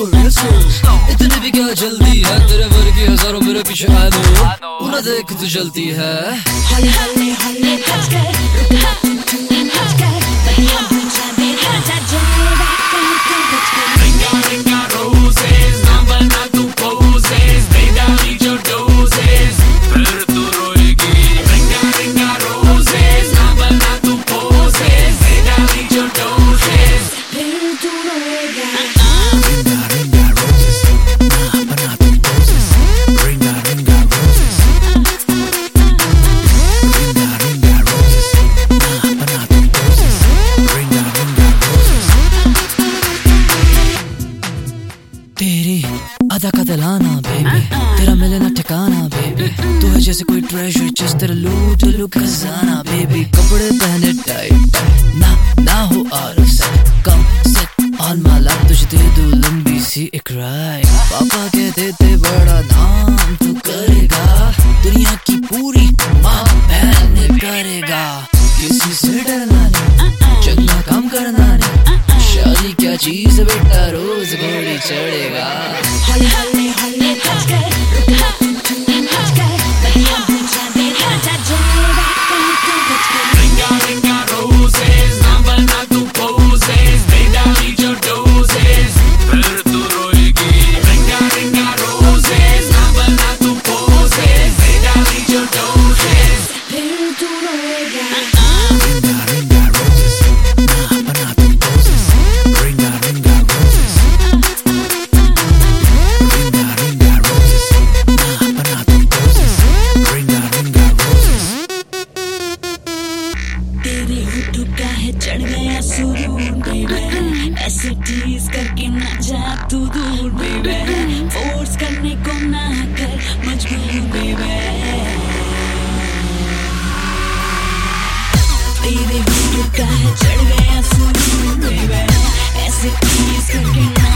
इतनी भी क्या जल्दी है, तेरे वर्गी हजारों मेरे पीछे आ दो। उन्हें देख तू जलती है। हले हले हले हट कर रुका तू हट कर बढ़िया बुझा दे राजा जाएगा कहीं तो बच कर। Ringa ringa roses ना बना तू poses दे डाली जो doses फिर तू रोएगी। Ringa ringa roses ना बना तू poses दे डाली जो doses फिर तू रोएगा। तेरी आधा का दिलाना बेबी, तेरा मिलना ठिकाना बेबी, तू है जैसे कोई ट्रेजर जिस तरह लूट लू खजाना बेबी। कपड़े पहने टाइट ना हो आरसेट, come sit on my lap तुझे दे दूं लंबी सी एक राइड। पापा कहते थे बड़ा नाम तू करेगा, दुनिया की पूरी माँ बहन करेगा। किसी से डरना नहीं, चंगा काम करना नहीं, शादी क्या चीज है बेटा रोज घोड़ी चढ़ेगा। हले हले हले हट कर रुका तू हट कर बढ़िया बुझा दे राजा जाएगा कहीं तो बच कर। Ringa ringa roses ना बना तू poses दे डाली जो doses फिर तू रोएगी। Ringa ringa roses ना बना तू poses दे डाली जो doses फिर तू रोएगा। तेरे होठों का है चढ़ गया सुरूर बेबे, ऐसे टीज करके ना जा तू दूर बेबे, फोर्स करने को ना कर मजबूर बेबे। तेरे होठों का है चढ़ गया सुरूर बेबे, ऐसे टीज करके ना